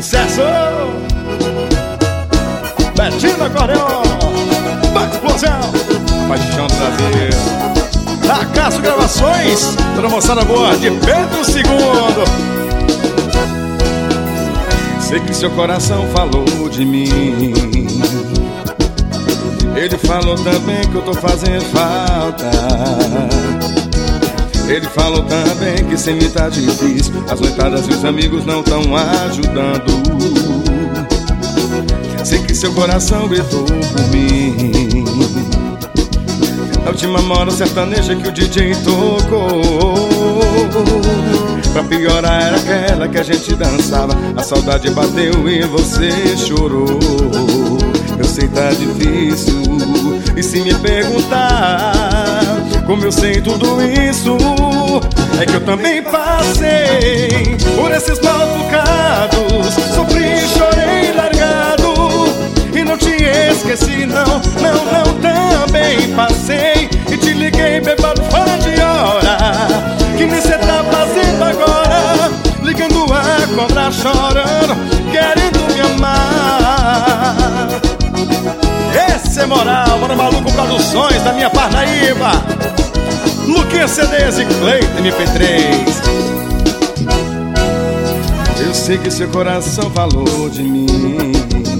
sucesso! Betinho do acordeon, vai explosão, a paixão do Brasil. Acaso Gravações, toda moçada boa de Pedro II. Sei que seu coração falou de mim. Ele falou também que eu tô fazendo falta. Ele falou também que sem mim tá difícil. As noitadas e os amigos não tão ajudando. Sei que seu coração gritou por mim. Na última moda sertaneja que o DJ tocou, pra piorar era aquela que a gente dançava. A saudade bateu e você chorou. Eu sei tá difícil, e se me perguntar como eu sei tudo isso, é que eu também passei por esses maus bocados. Sofri, chorei largado e não te esqueci não, não, não. Também passei e te liguei bêbado fora de hora. Que nem cê tá fazendo agora, ligando a cobrar, chorando, querendo me amar. Esse é moral, Mano Maluco Produções da minha Parnaíba, Luquinha CDs e Cleiton MP3. Eu sei que seu coração falou de mim.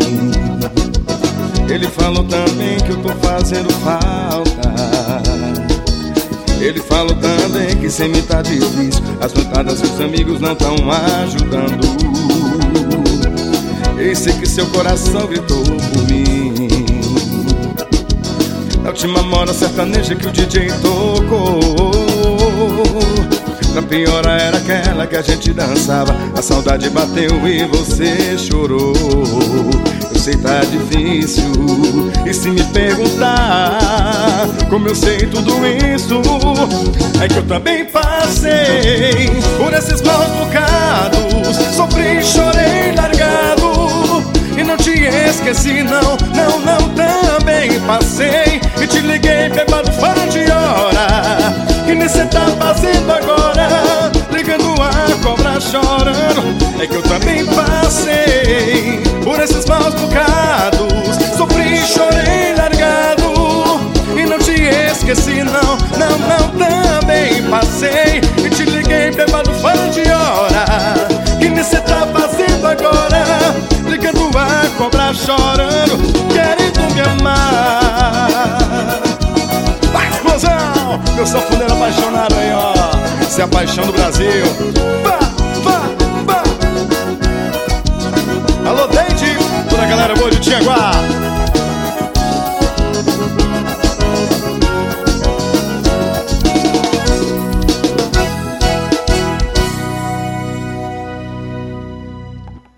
Ele falou também que eu tô fazendo falta. Ele falou também que sem mim tá difícil. As noitadas e os amigos não tão ajudando. Eu sei que seu coração gritou por mim. Na última moda sertaneja que o DJ tocou, pra piorar era aquela que a gente dançava. A saudade bateu e você chorou. Eu sei tá difícil, e se me perguntar como eu sei tudo isso, é que eu também passei por esses maus bocados. Sofri, chorei largado e não te esqueci não, não, não. Também passei e te liguei bêbado fora de hora. Que nem cê tá fazendo agora, ligando a cobrar, chorando. É que eu também passei por esses maus bocados. Sofri, chorei largado e não te esqueci não, não, não. Também passei e te liguei bêbado fora de hora. Que nem cê tá fazendo agora, ligando a cobrar, chorando, querendo me amar. Vai explosão, eu sou funeiro apaixonado aí ó. Essa é a paixão do Brasil. Vá, vá, vá. Alô Deide, toda a galera boa de Tianguá.